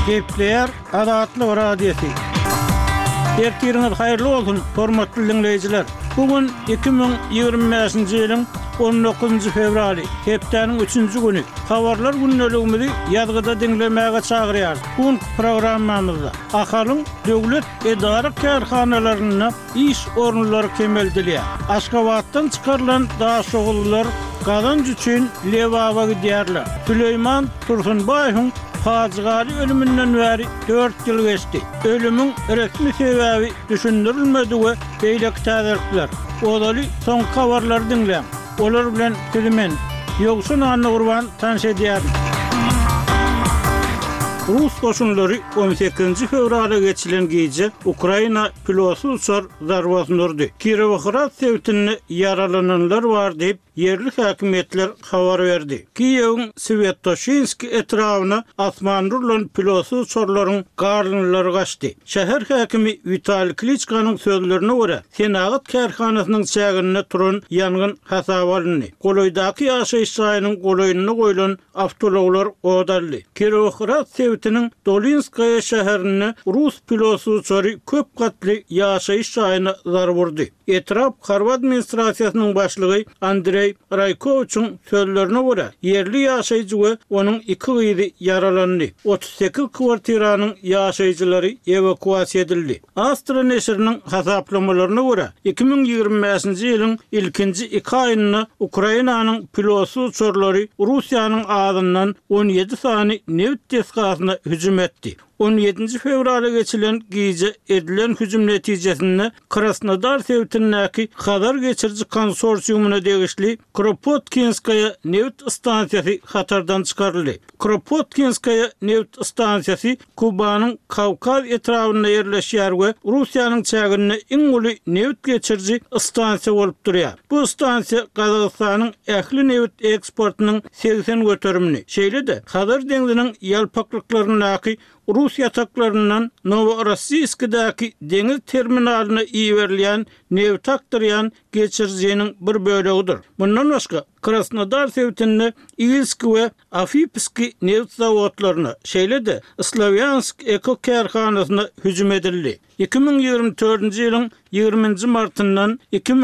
Kepler Adatlı Radyosu. Ertiriniz hayırlı olsun, hormatly dinleyijiler. Bugün 2025-nji ýylyň 19 fevraly, hepdeniň 3-nji güni. Habarlar günneligimizi ýazgyda dinlemäge çagyrýar. Bu programmamyzda ahalyň döwlet edara karhanalaryna iş ornulary kemeldilýär. Aşgabatdan çykarylan daşoğullar gazanç üçin Lewaba gidýärler. Süleyman Tursunbaýowyň Hacıgali ölümünden beri 4 yıl geçti. Ölümün resmi sebebi düşündürülmedi ve beylek täziripler. Odaly son habarlar dinleyen. Olar bilen kelimen Yoksun anny Gurban tanış edýär. Rus koşunları 18 fevralda geçilen gece Ukrayna pilotsuz uçar zarbasyny urdy. Kirovohrad sewtinde yaralananlar var diýip yerli häkimetler habar berdi. Kiýewiň Svetoshinski etrawyna asman rulan pilotsuz uçarlaryň garlynlary gaçdy. Şäher häkimi Vitaliy Klitschkonyň sözlerine görä, Senagat karhanasynyň çägine turan ýangyn hasap alındy. Goloýdaky ýaşaýyş saýynyň goloýunyna goýulan awtologlar odaldy. Kirovohrad sewtiniň Dolinskaya şäherine Rus pilotsuz uçary köp gatly ýaşaýyş saýyna zarar berdi. Etraf Harward administrasiýasynyň başlygy Andrey Raykovich'un sözlerine görä, yerli ýaşaýjy we onuň 2 gyzy yaralandy. 38 kwartiranyň ýaşaýjylary evakuasiýa edildi. Astra neşriniň hasaplamalarına görä, 2025-nji ýylyň ilkinji 2 aýyny Ukrainanyň pilotsuz uçarlary Russiýanyň adyndan 17 sany neft teskasyna hüjüm etdi. 17 fevralda geçilen gece edilen hüjüm netijesinde Krasnodar sewtindäki Hadar geçirji konsorsiumuna degişli Kropotkinskaya neft stansiýasy hatardan çykaryldy. Kropotkinskaya neft stansiýasy Kubanyň Kawkaz etrawyna ýerleşýär we Russiýanyň çägine iň uly neft geçirji stansiýa bolup durýar. Bu stansiýa Gazagystanyň ähli neft eksportynyň 80 göterimini, şeýle-de Hadar deňiziniň ýalpaklyklarynaky Rus yataklarından Novorossiysk'daki deniz terminaline iýerilýän neft aktarýan geçirjinin bir bölegidir. Bundan başga Krasnodar sewtinde Ilsk we Afipski neft zawodlaryna, şeýle-de Slavyansk eko karhanasyna hüjüm edildi. 2024-nji ýylyň 20 martyndan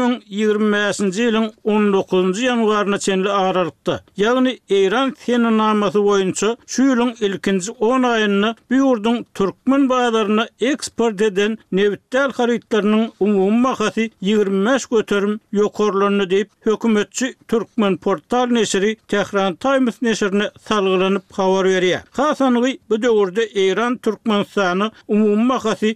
2025-nji ýylyň 19 ýanwaryna çenli aralykda, ýagny Eýran senamasy boýunça şu ýylyň ilkinji 10 aýyny bu ýurdun türkmen bazaryna eksport eden neftdäl haritlarynyň umumy mahasy 25 göterim ýokarlandy diýip hökümetçi Türkmen portal neşri Tehran Times neşrine salgylanyp habar berýär. Hasanyň bu döwürde Eýran Türkmenistany umumy mahasy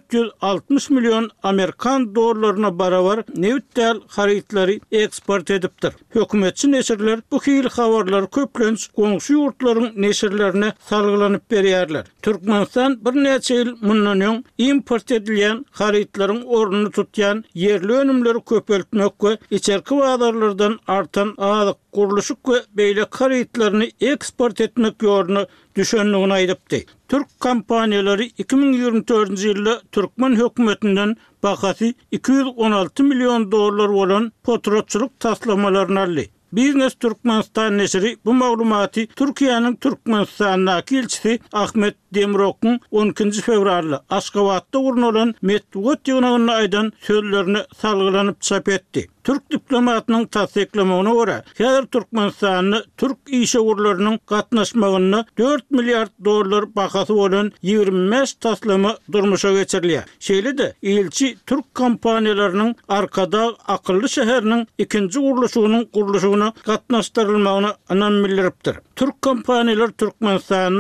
460 milyon Amerikan dollaryna barabar neftdäl haritlary eksport edipdir. Hökümetçi neşirler bu hili habarlar köplenç goňşy ýurtlaryň neşirlerine salgylanyp berýärler. Türkmenistan bir neçe ýyl mundan öň import edilýän haritlaryň ornuny tutýan yerli önümleri köpeltmek we içerki bazarlardan artan azyk, guruluşyk we beýlek haritlaryny eksport etmek ýoluna düşenligini aýdypdy. Türk kompaniýalary 2024-nji ýylda Türkmen hökümetinden bahasy 216 milyon dollar bolan potrotçuluk taslamalaryny aldy. Biznes Türkmenistan neşri bu maglumaty Türkiýanyň Türkmenistanyň elçisi Ahmet Demirok'un 12 fevralda Aşgabatda urnulan Medwet ýygynyň aýdan sözlerini salgylanyp çap etdi. Türk diplomatynyň tasdiklamagyna görä, häzir Türkmenistany Türk işgörlerini gatnaşmagyna 4 milyard dollar bahasy bolan 25 taslama durmuşa geçirilýär. Şeýle-de elçi Türk kompaniýalarynyň arkada akylly şäheriniň ikinji guruluşyny gatnaşdyrylmagyna anan bildiripdir. Türk kompaniýalar Türkmenistany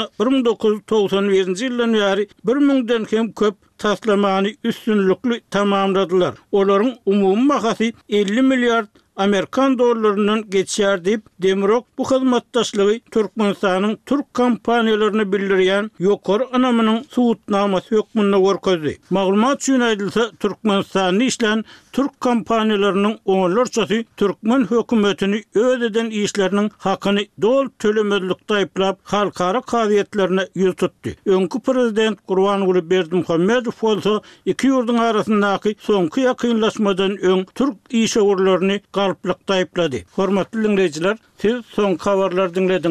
1991-nji ýyldan beri 1000den hem köp taslamany üstünlükli tamamladylar. Olaryň umumy bahasy 50 milyard Amerikan dollarynyň geçýär diýip Demirok bu hyzmatdaşlygy Türkmenistanyň Türk kompaniýalaryny bildirýän ýokary anamynyň suwutnamasy hökmünde görkezdi. Maglumat üçin aýdylsa, Türkmenistanyň işlän Türk kompaniýalarynyň oňlarçasy Türkmen hökümetini öz eden işleriniň hakyny dol tölemezlikde aýplap halkara kaziýetlerine ýüz tutdy. Öňkü prezident Gurbanuly Berdimuhammedow bolsa iki ýurduň arasyndaky soňky ýakynlaşmadan öň Türk işgörlerini galplykda aýplady. Hormatly dinleyijiler, siz soň habarlar dinlediniz.